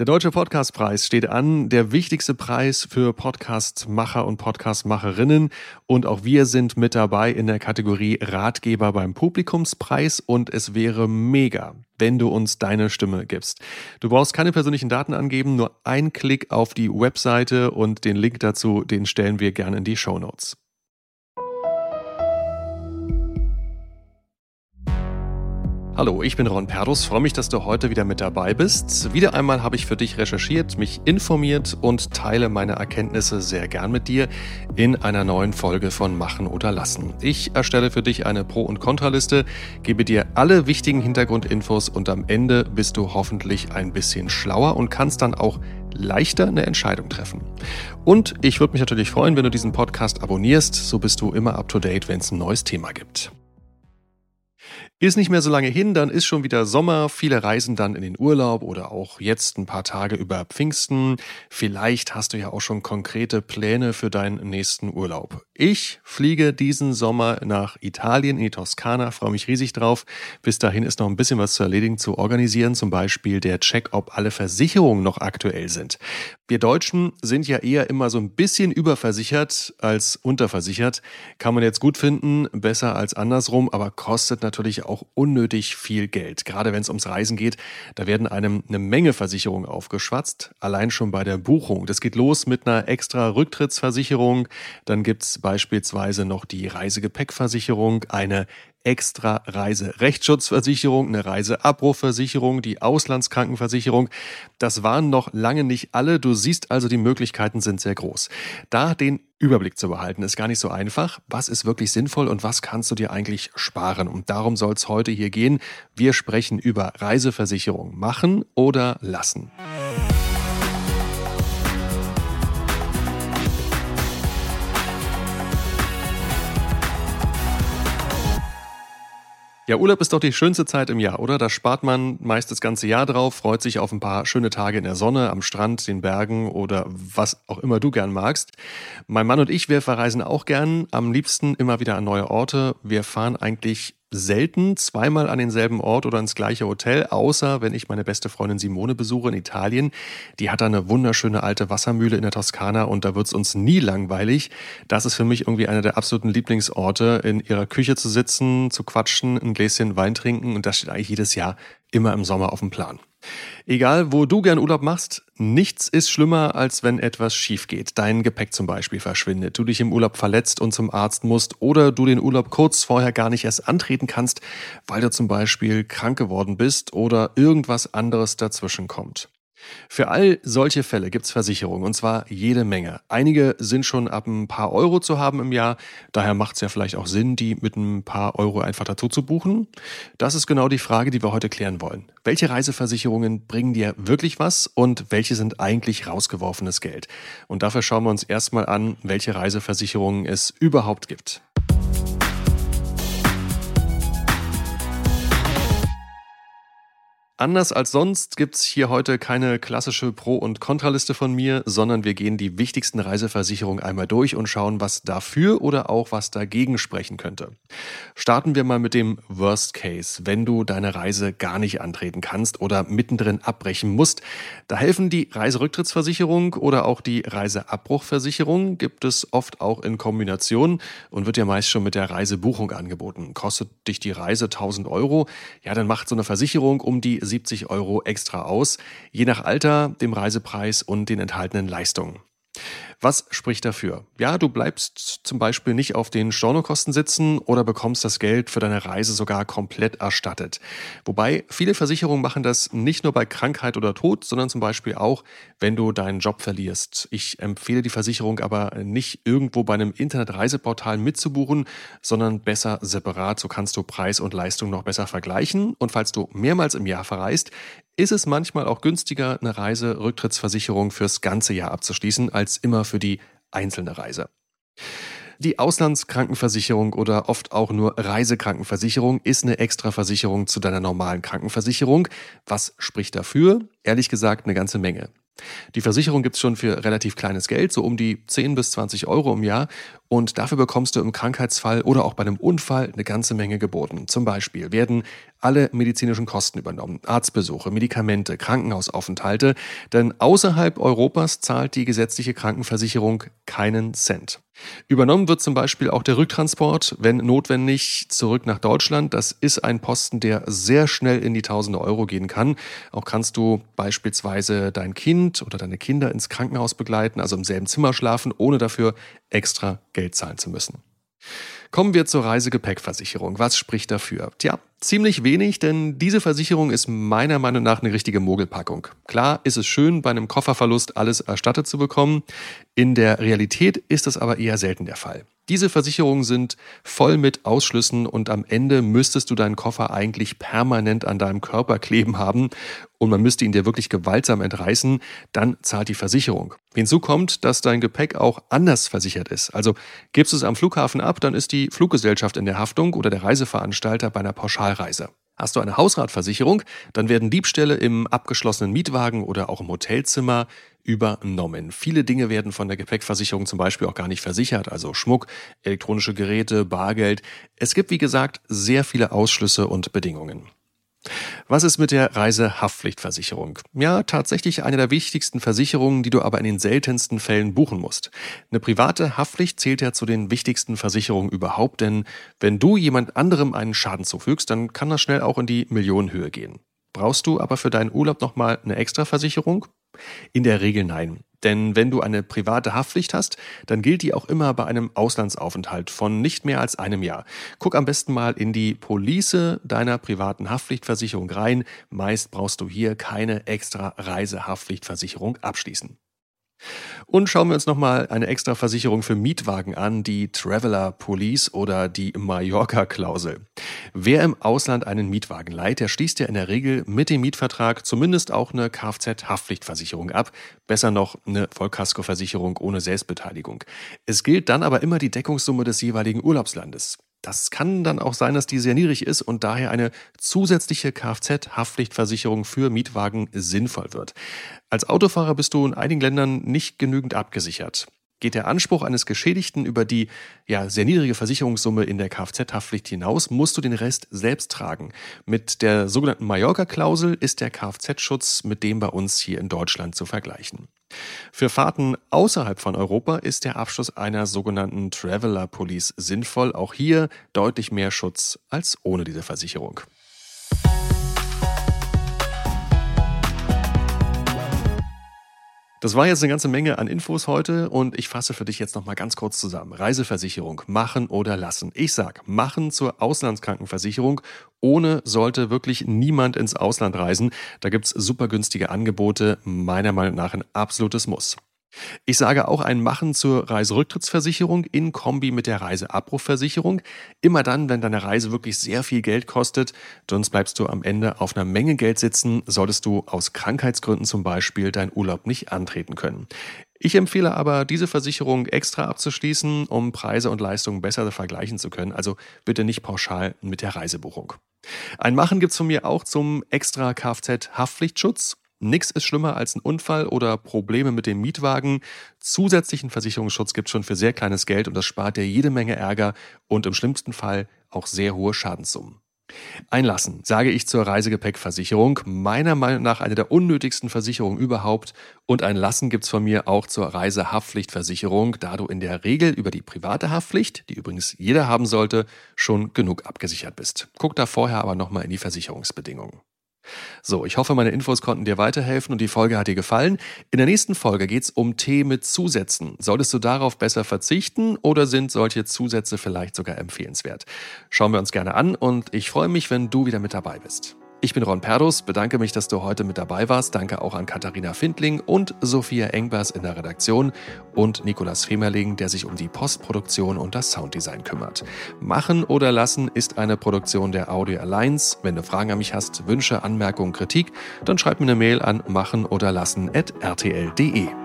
Der Deutsche Podcastpreis steht an, der wichtigste Preis für Podcastmacher und Podcastmacherinnen. Und auch wir sind mit dabei in der Kategorie Ratgeber beim Publikumspreis. Und es wäre mega, wenn du uns deine Stimme gibst. Du brauchst keine persönlichen Daten angeben, nur ein Klick auf die Webseite und den Link dazu, den stellen wir gerne in die Shownotes. Hallo, ich bin Ron Perdus, freue mich, dass du heute wieder mit dabei bist. Wieder einmal habe ich für dich recherchiert, mich informiert und teile meine Erkenntnisse sehr gern mit dir in einer neuen Folge von Machen oder Lassen. Ich erstelle für dich eine Pro- und Kontraliste, gebe dir alle wichtigen Hintergrundinfos und am Ende bist du hoffentlich ein bisschen schlauer und kannst dann auch leichter eine Entscheidung treffen. Und ich würde mich natürlich freuen, wenn du diesen Podcast abonnierst, so bist du immer up to date, wenn es ein neues Thema gibt. Ist nicht mehr so lange hin, dann ist schon wieder Sommer, viele reisen dann in den Urlaub oder auch jetzt ein paar Tage über Pfingsten. Vielleicht hast du ja auch schon konkrete Pläne für deinen nächsten Urlaub. Ich fliege diesen Sommer nach Italien, in die Toskana, freue mich riesig drauf. Bis dahin ist noch ein bisschen was zu erledigen, zu organisieren, zum Beispiel der Check, ob alle Versicherungen noch aktuell sind. Wir Deutschen sind ja eher immer so ein bisschen überversichert als unterversichert. Kann man jetzt gut finden, besser als andersrum, aber kostet natürlich auch unnötig viel Geld. Gerade wenn es ums Reisen geht, da werden einem eine Menge Versicherungen aufgeschwatzt. Allein schon bei der Buchung. Das geht los mit einer extra Rücktrittsversicherung. Dann gibt es beispielsweise noch die Reisegepäckversicherung, eine extra Reiserechtsschutzversicherung, eine Reiseabbruchversicherung, die Auslandskrankenversicherung. Das waren noch lange nicht alle. Du siehst also, die Möglichkeiten sind sehr groß. Da den Überblick zu behalten, ist gar nicht so einfach. Was ist wirklich sinnvoll und was kannst du dir eigentlich sparen? Und darum soll es heute hier gehen. Wir sprechen über Reiseversicherung. Machen oder lassen? Ja, Urlaub ist doch die schönste Zeit im Jahr, oder? Da spart man meist das ganze Jahr drauf, freut sich auf ein paar schöne Tage in der Sonne, am Strand, den Bergen oder was auch immer du gern magst. Mein Mann und ich, wir verreisen auch gern, am liebsten immer wieder an neue Orte. Wir fahren eigentlich selten zweimal an denselben Ort oder ins gleiche Hotel, außer wenn ich meine beste Freundin Simone besuche in Italien. Die hat da eine wunderschöne alte Wassermühle in der Toskana und da wird es uns nie langweilig. Das ist für mich irgendwie einer der absoluten Lieblingsorte, in ihrer Küche zu sitzen, zu quatschen, ein Gläschen Wein trinken und das steht eigentlich jedes Jahr immer im Sommer auf dem Plan. Egal, wo du gern Urlaub machst, nichts ist schlimmer, als wenn etwas schief geht. Dein Gepäck zum Beispiel verschwindet, du dich im Urlaub verletzt und zum Arzt musst oder du den Urlaub kurz vorher gar nicht erst antreten kannst, weil du zum Beispiel krank geworden bist oder irgendwas anderes dazwischen kommt. Für all solche Fälle gibt's Versicherungen, und zwar jede Menge. Einige sind schon ab ein paar Euro zu haben im Jahr, daher macht es ja vielleicht auch Sinn, die mit ein paar Euro einfach dazu zu buchen. Das ist genau die Frage, die wir heute klären wollen. Welche Reiseversicherungen bringen dir wirklich was und welche sind eigentlich rausgeworfenes Geld? Und dafür schauen wir uns erstmal an, welche Reiseversicherungen es überhaupt gibt. Anders als sonst gibt's hier heute keine klassische Pro- und Kontraliste von mir, sondern wir gehen die wichtigsten Reiseversicherungen einmal durch und schauen, was dafür oder auch was dagegen sprechen könnte. Starten wir mal mit dem Worst Case, wenn du deine Reise gar nicht antreten kannst oder mittendrin abbrechen musst. Da helfen die Reiserücktrittsversicherung oder auch die Reiseabbruchversicherung, gibt es oft auch in Kombination und wird ja meist schon mit der Reisebuchung angeboten. Kostet dich die Reise 1.000 Euro, ja, dann macht so eine Versicherung um die 70 Euro extra aus, je nach Alter, dem Reisepreis und den enthaltenen Leistungen. Was spricht dafür? Ja, du bleibst zum Beispiel nicht auf den Stornokosten sitzen oder bekommst das Geld für deine Reise sogar komplett erstattet. Wobei viele Versicherungen machen das nicht nur bei Krankheit oder Tod, sondern zum Beispiel auch, wenn du deinen Job verlierst. Ich empfehle die Versicherung aber nicht irgendwo bei einem Internetreiseportal mitzubuchen, sondern besser separat. So kannst du Preis und Leistung noch besser vergleichen. Und falls du mehrmals im Jahr verreist, ist es manchmal auch günstiger, eine Reiserücktrittsversicherung fürs ganze Jahr abzuschließen, als immer für die einzelne Reise. Die Auslandskrankenversicherung oder oft auch nur Reisekrankenversicherung ist eine Extraversicherung zu deiner normalen Krankenversicherung. Was spricht dafür? Ehrlich gesagt eine ganze Menge. Die Versicherung gibt es schon für relativ kleines Geld, so um die 10 bis 20 Euro im Jahr. Und dafür bekommst du im Krankheitsfall oder auch bei einem Unfall eine ganze Menge geboten. Zum Beispiel werden alle medizinischen Kosten übernommen, Arztbesuche, Medikamente, Krankenhausaufenthalte, denn außerhalb Europas zahlt die gesetzliche Krankenversicherung keinen Cent. Übernommen wird zum Beispiel auch der Rücktransport, wenn notwendig, zurück nach Deutschland. Das ist ein Posten, der sehr schnell in die Tausende Euro gehen kann. Auch kannst du beispielsweise dein Kind oder deine Kinder ins Krankenhaus begleiten, also im selben Zimmer schlafen, ohne dafür extra Geld zahlen zu müssen. Kommen wir zur Reisegepäckversicherung. Was spricht dafür? Tja, ziemlich wenig, denn diese Versicherung ist meiner Meinung nach eine richtige Mogelpackung. Klar ist es schön, bei einem Kofferverlust alles erstattet zu bekommen. In der Realität ist das aber eher selten der Fall. Diese Versicherungen sind voll mit Ausschlüssen und am Ende müsstest du deinen Koffer eigentlich permanent an deinem Körper kleben haben und man müsste ihn dir wirklich gewaltsam entreißen, dann zahlt die Versicherung. Hinzu kommt, dass dein Gepäck auch anders versichert ist. Also gibst du es am Flughafen ab, dann ist die Fluggesellschaft in der Haftung oder der Reiseveranstalter bei einer Pauschalreise. Hast du eine Hausratversicherung, dann werden Diebstähle im abgeschlossenen Mietwagen oder auch im Hotelzimmer übernommen. Viele Dinge werden von der Gepäckversicherung zum Beispiel auch gar nicht versichert, also Schmuck, elektronische Geräte, Bargeld. Es gibt, wie gesagt, sehr viele Ausschlüsse und Bedingungen. Was ist mit der Reisehaftpflichtversicherung? Ja, tatsächlich eine der wichtigsten Versicherungen, die du aber in den seltensten Fällen buchen musst. Eine private Haftpflicht zählt ja zu den wichtigsten Versicherungen überhaupt, denn wenn du jemand anderem einen Schaden zufügst, dann kann das schnell auch in die Millionenhöhe gehen. Brauchst du aber für deinen Urlaub nochmal eine Extraversicherung? In der Regel nein. Denn wenn du eine private Haftpflicht hast, dann gilt die auch immer bei einem Auslandsaufenthalt von nicht mehr als einem Jahr. Guck am besten mal in die Police deiner privaten Haftpflichtversicherung rein. Meist brauchst du hier keine extra Reisehaftpflichtversicherung abschließen. Und schauen wir uns nochmal eine extra Versicherung für Mietwagen an, die Traveler Police oder die Mallorca-Klausel. Wer im Ausland einen Mietwagen leiht, der schließt ja in der Regel mit dem Mietvertrag zumindest auch eine Kfz-Haftpflichtversicherung ab. Besser noch eine Vollkaskoversicherung ohne Selbstbeteiligung. Es gilt dann aber immer die Deckungssumme des jeweiligen Urlaubslandes. Das kann dann auch sein, dass die sehr niedrig ist und daher eine zusätzliche Kfz-Haftpflichtversicherung für Mietwagen sinnvoll wird. Als Autofahrer bist du in einigen Ländern nicht genügend abgesichert. Geht der Anspruch eines Geschädigten über die sehr niedrige Versicherungssumme in der Kfz-Haftpflicht hinaus, musst du den Rest selbst tragen. Mit der sogenannten Mallorca-Klausel ist der Kfz-Schutz mit dem bei uns hier in Deutschland zu vergleichen. Für Fahrten außerhalb von Europa ist der Abschluss einer sogenannten Traveler Police sinnvoll. Auch hier deutlich mehr Schutz als ohne diese Versicherung. Das war jetzt eine ganze Menge an Infos heute und ich fasse für dich jetzt nochmal ganz kurz zusammen. Reiseversicherung, machen oder lassen. Ich sag, machen zur Auslandskrankenversicherung. Ohne sollte wirklich niemand ins Ausland reisen. Da gibt's super günstige Angebote, meiner Meinung nach ein absolutes Muss. Ich sage auch ein Machen zur Reiserücktrittsversicherung in Kombi mit der Reiseabbruchversicherung. Immer dann, wenn deine Reise wirklich sehr viel Geld kostet, sonst bleibst du am Ende auf einer Menge Geld sitzen, solltest du aus Krankheitsgründen zum Beispiel deinen Urlaub nicht antreten können. Ich empfehle aber, diese Versicherung extra abzuschließen, um Preise und Leistungen besser vergleichen zu können. Also bitte nicht pauschal mit der Reisebuchung. Ein Machen gibt's von mir auch zum extra Kfz-Haftpflichtschutz. Nix ist schlimmer als ein Unfall oder Probleme mit dem Mietwagen. Zusätzlichen Versicherungsschutz gibt es schon für sehr kleines Geld und das spart dir jede Menge Ärger und im schlimmsten Fall auch sehr hohe Schadenssummen. Ein Lassen, sage ich zur Reisegepäckversicherung, meiner Meinung nach eine der unnötigsten Versicherungen überhaupt. Und ein Lassen gibt's von mir auch zur Reisehaftpflichtversicherung, da du in der Regel über die private Haftpflicht, die übrigens jeder haben sollte, schon genug abgesichert bist. Guck da vorher aber nochmal in die Versicherungsbedingungen. So, ich hoffe, meine Infos konnten dir weiterhelfen und die Folge hat dir gefallen. In der nächsten Folge geht es um Tee mit Zusätzen. Solltest du darauf besser verzichten oder sind solche Zusätze vielleicht sogar empfehlenswert? Schauen wir uns gerne an und ich freue mich, wenn du wieder mit dabei bist. Ich bin Ron Perdus, bedanke mich, dass du heute mit dabei warst. Danke auch an Katharina Findling und Sophia Engbers in der Redaktion und Nikolas Femerling, der sich um die Postproduktion und das Sounddesign kümmert. Machen oder lassen ist eine Produktion der Audio Alliance. Wenn du Fragen an mich hast, Wünsche, Anmerkungen, Kritik, dann schreib mir eine Mail an machenoderlassen@rtl.de.